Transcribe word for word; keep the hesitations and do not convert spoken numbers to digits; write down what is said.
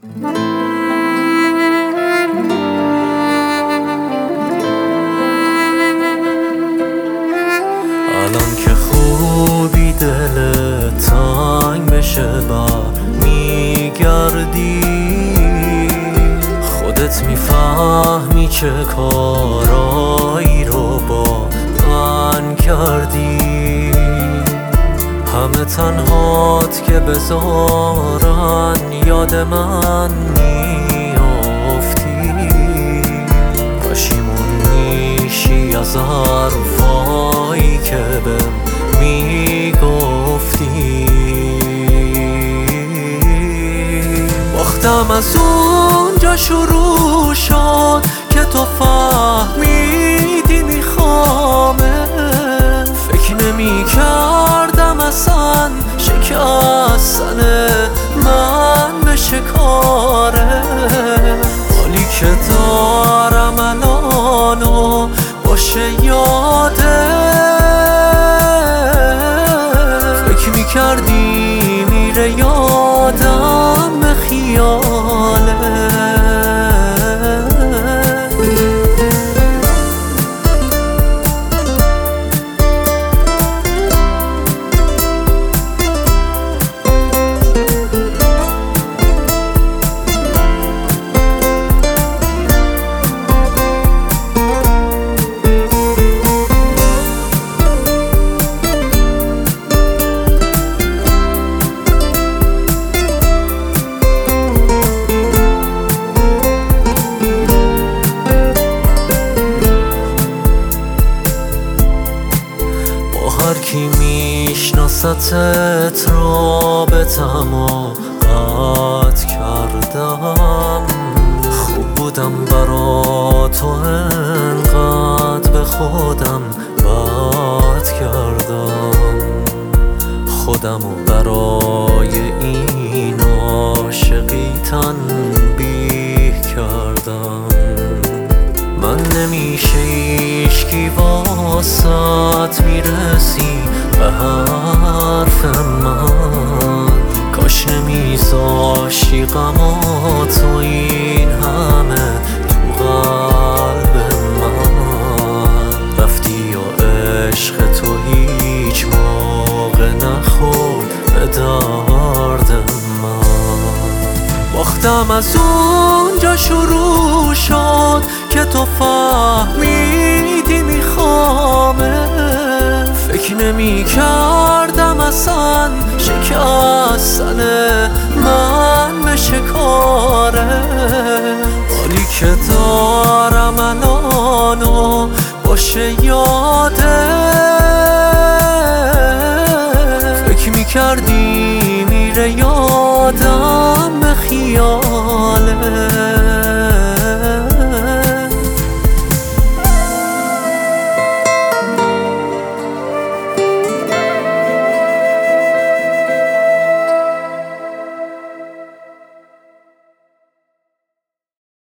الان که خوبی دل تنگ بشه بر میگردی، خودت میفهمی چه کارایی رو با من کردی. همه تنهات که بذارن یاد من میافتی، پشیمون میشی از حرفایی که بهم میگفتی. باختم از اونجا شروع شد که تو فهمیدی میخوامه. فکر نمی کردم اصلا شکستن من بشه کاره. حالی که دارم الانو باشه یاده، فکر میکردی میره یادم به خیاله. هر کی میشناستت رابطمو قطع کردم. خوب بودم برا تو انقدر به خودم بد کردم. خودمو برای این عاشقی تنبیه کردم. من نمیشه هیچکی واسط میرسی به حرف من. کاش نمیذاشتی غمات و این همه تو قلب من. رفتی و عشق تو هیچ موقع نخورد به درد من. باختم از اونجا شروع شد که تو فهمیدی میخوامه. فکر نمی کردم اصلا شکستن من بشه کاره. حالی که دارم الانو باشه یا